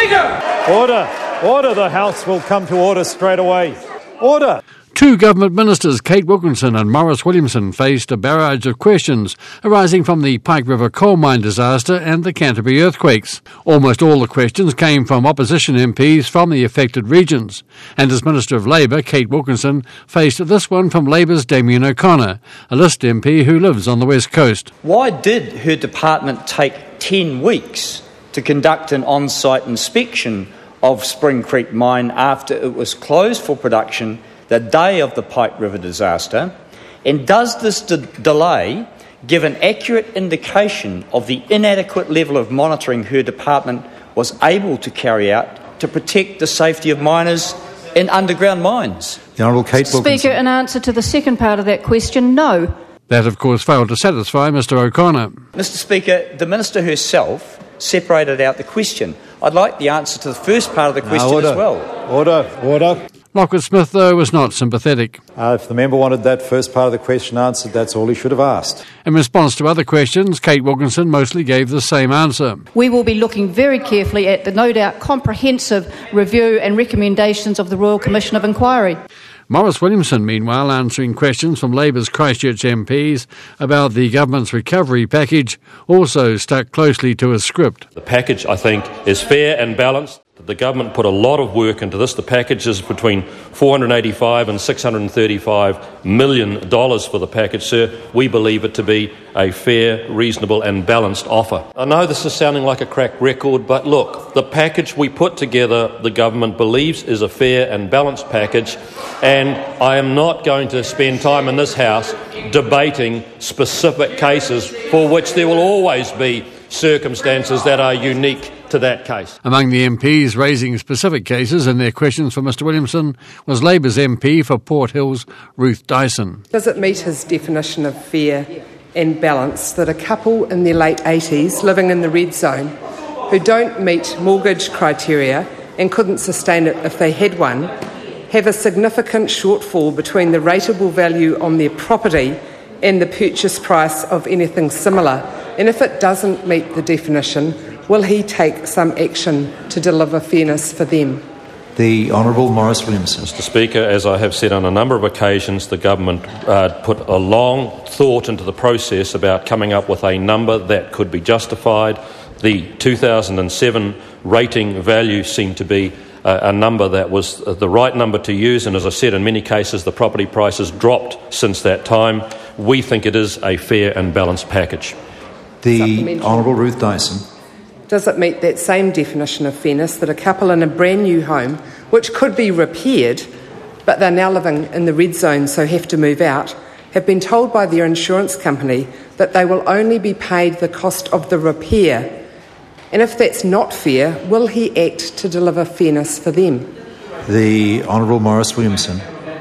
Speaker! Order. Order. The House will come to order straight away. Order. Two government ministers, Kate Wilkinson and Maurice Williamson, faced a barrage of questions arising from the Pike River coal mine disaster and the Canterbury earthquakes. Almost all the questions came from opposition MPs from the affected regions. And as Minister of Labour, Kate Wilkinson faced this one from Labour's Damien O'Connor, a List MP who lives on the West Coast. Why did her department take 10 weeks to conduct an on-site inspection of Spring Creek Mine after it was closed for production the day of the Pike River disaster? And does this delay give an accurate indication of the inadequate level of monitoring her department was able to carry out to protect the safety of miners in underground mines? The Honourable Kate Wilkinson. Speaker, in answer to the second part of that question, no. That, of course, failed to satisfy Mr O'Connor. Mr Speaker, the Minister herself separated out the question. I'd like the answer to the first part of the question as well. Order. Lockwood Smith, though, was not sympathetic. If the member wanted that first part of the question answered, that's all he should have asked. In response to other questions, Kate Wilkinson mostly gave the same answer. We will be looking very carefully at the no doubt comprehensive review and recommendations of the Royal Commission of Inquiry. Maurice Williamson, meanwhile, answering questions from Labour's Christchurch MPs about the government's recovery package, also stuck closely to his script. The package, I think, is fair and balanced. The government put a lot of work into this. The package is between $485 and $635 million for the package, sir. We believe it to be a fair, reasonable and balanced offer. I know this is sounding like a cracked record, but look, the package we put together, the government believes is a fair and balanced package, and I am not going to spend time in this House debating specific cases for which there will always be circumstances that are unique to that case. Among the MPs raising specific cases in their questions for Mr Williamson was Labour's MP for Port Hills, Ruth Dyson. Does it meet his definition of fair and balanced that a couple in their late 80s living in the red zone who don't meet mortgage criteria and couldn't sustain it if they had one have a significant shortfall between the rateable value on their property and the purchase price of anything similar? And if it doesn't meet the definition, will he take some action to deliver fairness for them? The Honourable Maurice Williamson. Mr Speaker, as I have said on a number of occasions, the government put a long thought into the process about coming up with a number that could be justified. The 2007 rating value seemed to be a number that was the right number to use, and as I said, in many cases the property prices dropped since that time. We think it is a fair and balanced package. The Honourable Ruth Dyson. Does it meet that same definition of fairness that a couple in a brand new home, which could be repaired, but they're now living in the red zone so have to move out, have been told by their insurance company that they will only be paid the cost of the repair? And if that's not fair, will he act to deliver fairness for them? The Honourable Maurice Williamson.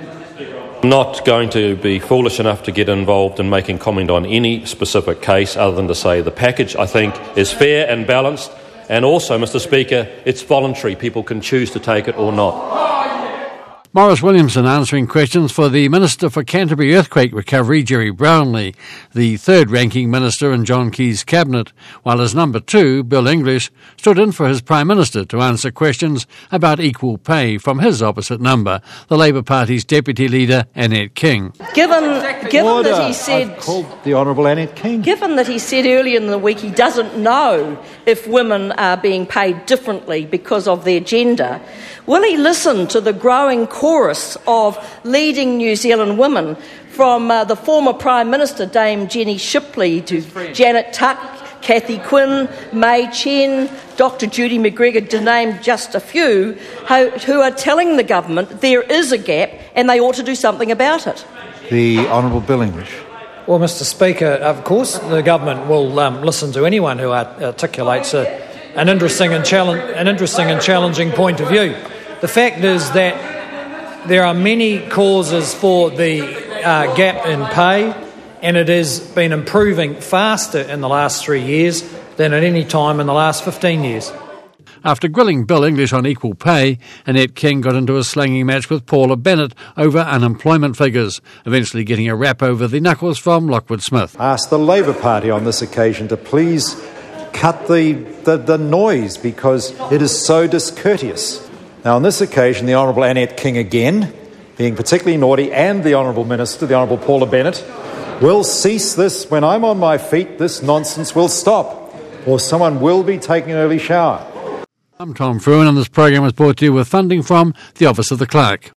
I'm not going to be foolish enough to get involved in making comment on any specific case other than to say the package, I think, is fair and balanced, and also, Mr Speaker, it's voluntary. People can choose to take it or not. Maurice Williamson answering questions for the Minister for Canterbury Earthquake Recovery, Jerry Brownlee, the third-ranking minister in John Key's cabinet, while his number two, Bill English, stood in for his Prime Minister to answer questions about equal pay from his opposite number, the Labour Party's Deputy Leader, Annette King. Given that he said... I've called the Honourable Annette King. Given that he said earlier in the week he doesn't know if women are being paid differently because of their gender, will he listen to the growing chorus of leading New Zealand women, from the former Prime Minister, Dame Jenny Shipley, to Janet Tuck, Cathy Quinn, May Chen, Dr Judy McGregor, to name just a few, who are telling the government there is a gap and they ought to do something about it? The Honourable Bill English. Well, Mr Speaker, of course the government will listen to anyone who articulates an interesting and challenging point of view. The fact is that there are many causes for the gap in pay, and it has been improving faster in the last 3 years than at any time in the last 15 years. After grilling Bill English on equal pay, Annette King got into a slanging match with Paula Bennett over unemployment figures, eventually getting a rap over the knuckles from Lockwood Smith. Asked the Labour Party on this occasion to please cut the noise because it is so discourteous. Now, on this occasion, the Honourable Annette King again, being particularly naughty, and the Honourable Minister, the Honourable Paula Bennett, will cease this. When I'm on my feet, this nonsense will stop, or someone will be taking an early shower. I'm Tom Fruin, and this program was brought to you with funding from the Office of the Clerk.